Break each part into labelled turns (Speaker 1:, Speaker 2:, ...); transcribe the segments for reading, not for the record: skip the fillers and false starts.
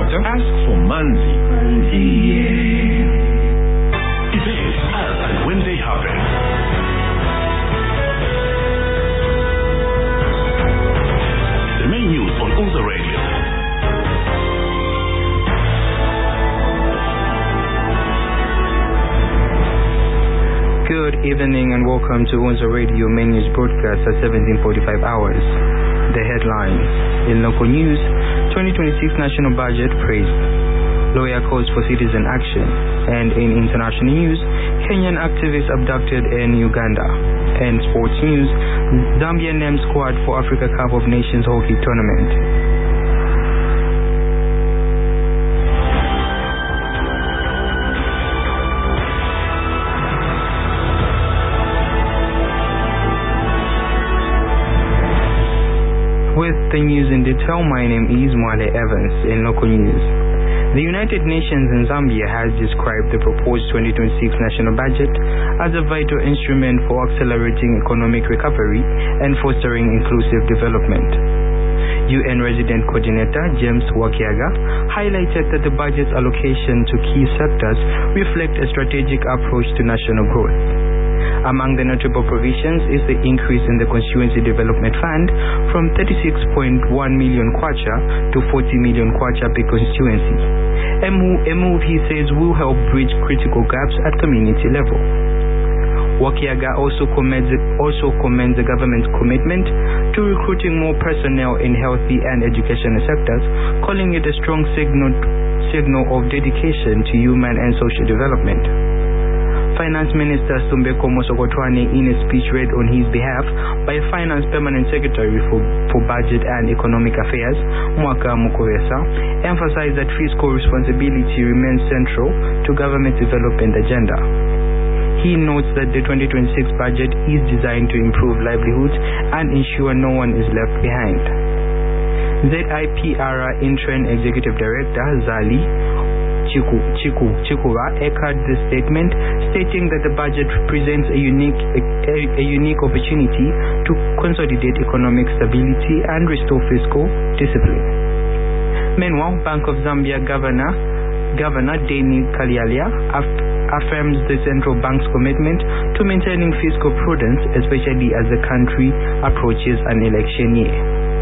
Speaker 1: matter, ask for Manzi. Events as and when they happen. The main news on Unza Radio.
Speaker 2: Good evening and welcome to Unza Radio main news broadcast at 17:45 hours. The headlines. In local news, 2026 national budget praised. Lawyer calls for citizen action. And in international news, Kenyan activists abducted in Uganda. And sports news, Zambia named squad for Africa Cup of Nations hockey tournament. With the news in detail, my name is Mwale Evans. In local news, the United Nations in Zambia has described the proposed 2026 national budget as a vital instrument for accelerating economic recovery and fostering inclusive development. UN Resident Coordinator James Wakiaga highlighted that the budget's allocation to key sectors reflect a strategic approach to national growth. Among the notable provisions is the increase in the Constituency Development Fund from 36.1 million kwacha to 40 million kwacha per constituency. A move he says will help bridge critical gaps at community level. Wakiaga also commends the government's commitment to recruiting more personnel in healthy and educational sectors, calling it a strong signal of dedication to human and social development. Finance Minister Sumbeko Mosokotwane, in a speech read on his behalf by Finance Permanent Secretary for Budget and Economic Affairs, Mwaka Mukovesa, emphasized that fiscal responsibility remains central to government development agenda. He notes that the 2026 budget is designed to improve livelihoods and ensure no one is left behind. ZIPRA Interim Executive Director Zali Chikuba echoed the statement, stating that the budget presents a unique opportunity to consolidate economic stability and restore fiscal discipline. Meanwhile, Bank of Zambia Governor Deni Kalialia affirms the central bank's commitment to maintaining fiscal prudence, especially as the country approaches an election year.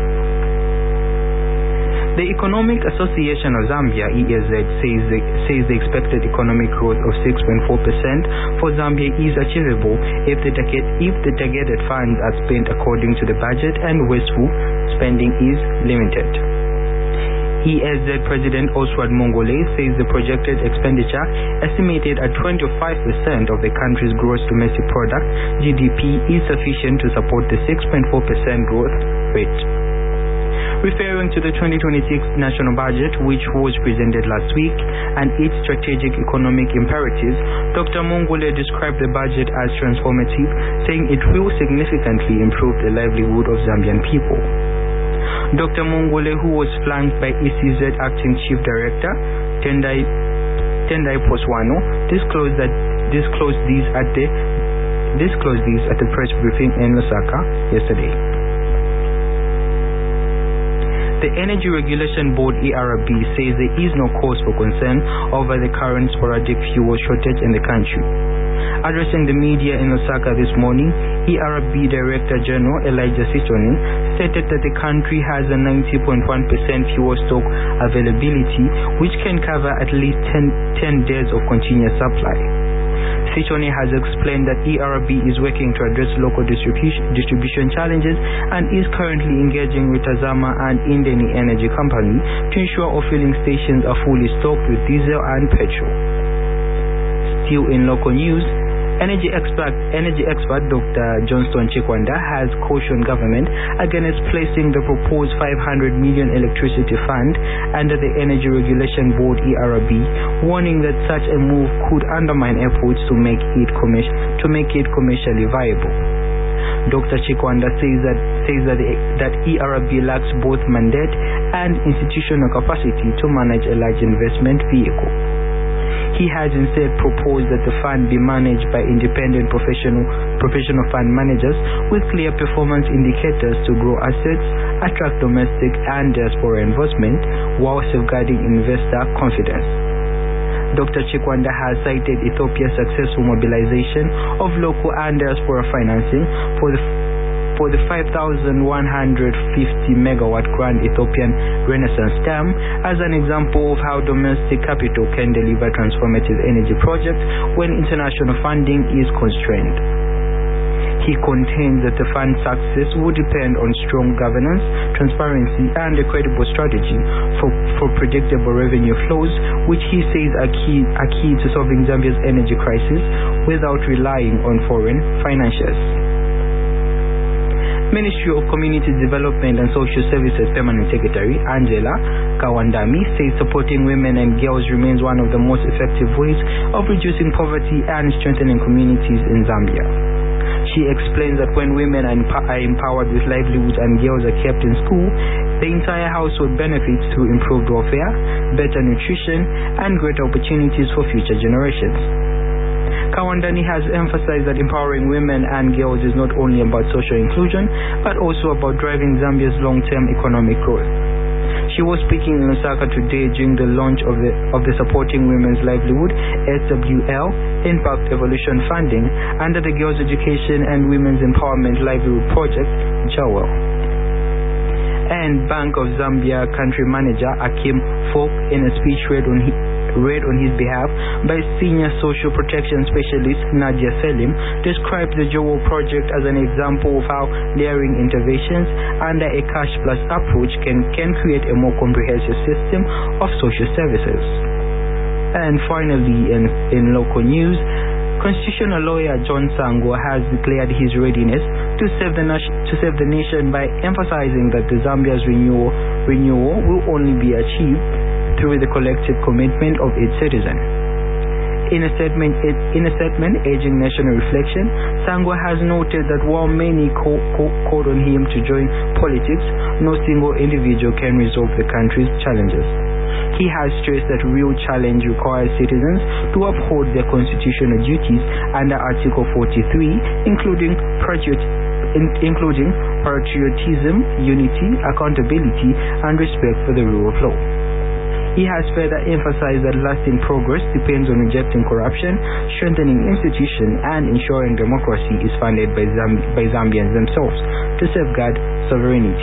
Speaker 2: The Economic Association of Zambia, EAZ, says the expected economic growth of 6.4% for Zambia is achievable if the targeted funds are spent according to the budget and wasteful spending is limited. EAZ President Oswald Mongole says the projected expenditure, estimated at 25% of the country's gross domestic product, GDP, is sufficient to support the 6.4% growth rate. Referring to the 2026 national budget, which was presented last week, and its strategic economic imperatives, Dr. Mongole described the budget as transformative, saying it will significantly improve the livelihood of Zambian people. Dr. Mongole, who was flanked by ECZ Acting Chief Director Tendai Poswano, disclosed these at the press briefing in Lusaka yesterday. The Energy Regulation Board, ERB, says there is no cause for concern over the current sporadic fuel shortage in the country. Addressing the media in Osaka this morning, ERB Director General Elijah Sichoni stated that the country has a 90.1% fuel stock availability, which can cover at least 10 days of continuous supply. Sichoni has explained that ERB is working to address local distribution challenges and is currently engaging with Tazama and Indeni Energy Company to ensure all filling stations are fully stocked with diesel and petrol. Still in local news, energy expert Dr. Johnston Chikwanda has cautioned government against placing the proposed 500 million electricity fund under the Energy Regulation Board, ERB, warning that such a move could undermine efforts to make it commercially viable. Dr. Chikwanda says that ERB lacks both mandate and institutional capacity to manage a large investment vehicle. He has instead proposed that the fund be managed by independent professional fund managers with clear performance indicators to grow assets, attract domestic and diaspora investment, while safeguarding investor confidence. Dr. Chikwanda has cited Ethiopia's successful mobilization of local and diaspora financing for the 5,150 megawatt Grand Ethiopian Renaissance Dam as an example of how domestic capital can deliver transformative energy projects when international funding is constrained. He contends that the fund's success will depend on strong governance, transparency, and a credible strategy for predictable revenue flows, which he says are key to solving Zambia's energy crisis without relying on foreign financiers. Ministry of Community Development and Social Services Permanent Secretary Angela Kawandami says supporting women and girls remains one of the most effective ways of reducing poverty and strengthening communities in Zambia. She explains that when women are empowered with livelihoods and girls are kept in school, the entire household benefits through improved welfare, better nutrition, and greater opportunities for future generations. Kawandani has emphasized that empowering women and girls is not only about social inclusion, but also about driving Zambia's long-term economic growth. She was speaking in Lusaka today during the launch of the Supporting Women's Livelihood SWL Impact Evolution Funding under the Girls Education and Women's Empowerment Livelihood Project JAWEL. And Bank of Zambia Country Manager Akim Folk, in a speech read on his behalf by Senior Social Protection Specialist Nadia Selim, described the JAWEL project as an example of how layering interventions under a cash plus approach can create a more comprehensive system of social services. And finally, in local news, constitutional lawyer John Sangwa has declared his readiness to serve the nation by emphasizing that the Zambia's renewal will only be achieved through the collective commitment of its citizens. In a statement urging national reflection, Sangwa has noted that while many called on him to join politics, no single individual can resolve the country's challenges. He has stressed that real challenge requires citizens to uphold their constitutional duties under Article 43, including patriotism, unity, accountability, and respect for the rule of law. He has further emphasized that lasting progress depends on rejecting corruption, strengthening institutions, and ensuring democracy is funded by Zambians themselves to safeguard sovereignty.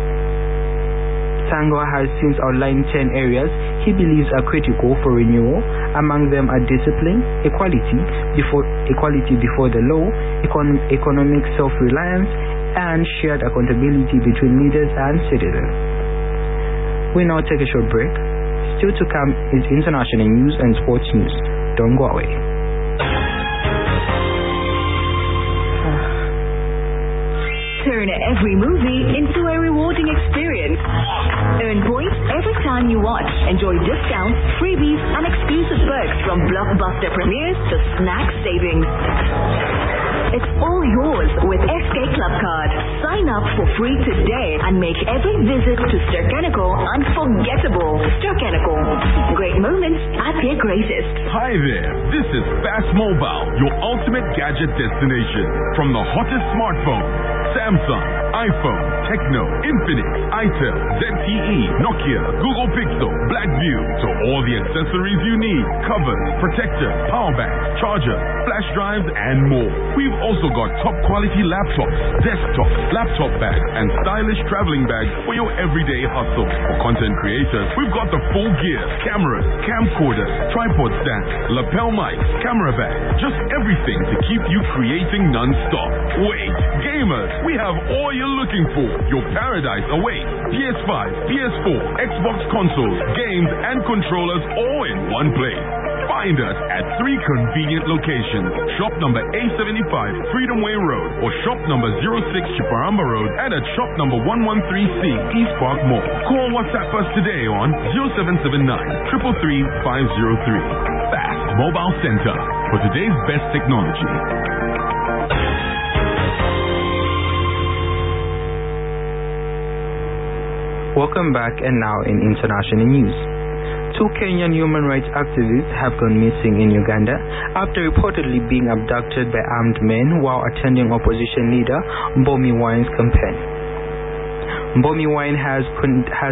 Speaker 2: Sangwa has since outlined 10 areas he believes are critical for renewal. Among them are discipline, equality before the law, economic self-reliance, and shared accountability between leaders and citizens. We now take a short break. Still to come is international news and sports news. Don't go away.
Speaker 3: Turn every movie into a rewarding experience. Earn points every time you watch. Enjoy discounts, freebies, and exclusive perks from blockbuster premieres to snack savings. It's all yours with SK Club Card. Sign up for free today and make every visit to Ster-Kinekor unforgettable. Ster-Kinekor, great moments at their greatest.
Speaker 1: Hi there, this is Fast Mobile, your ultimate gadget destination. From the hottest smartphone, Samsung, iPhone, Tecno, Infinix, Itel, ZTE, Nokia, Google Pixel, Blackview, to all the accessories you need, covers, protectors, power banks, charger, flash drives, and more. We've also got top quality laptops, desktops, laptop bags, and stylish traveling bags for your everyday hustle. For content creators, we've got the full gear, cameras, camcorders, tripod stands, lapel mics, camera bags, just everything to keep you creating non-stop. Wait, gamers, we have all you're looking for. Your paradise awaits. PS5, PS4, Xbox consoles, games, and controllers all in one place. Find us at 3 convenient locations. Shop number A75, Freedom Way Road, or shop number 06, Chiparamba Road, and at shop number 113C, East Park Mall. Call WhatsApp us today on 0779 333 503. Fast Mobile Center for today's best technology.
Speaker 2: Welcome back, and now in international news. 2 Kenyan human rights activists have gone missing in Uganda after reportedly being abducted by armed men while attending opposition leader Bobi Wine's campaign. Bobi Wine has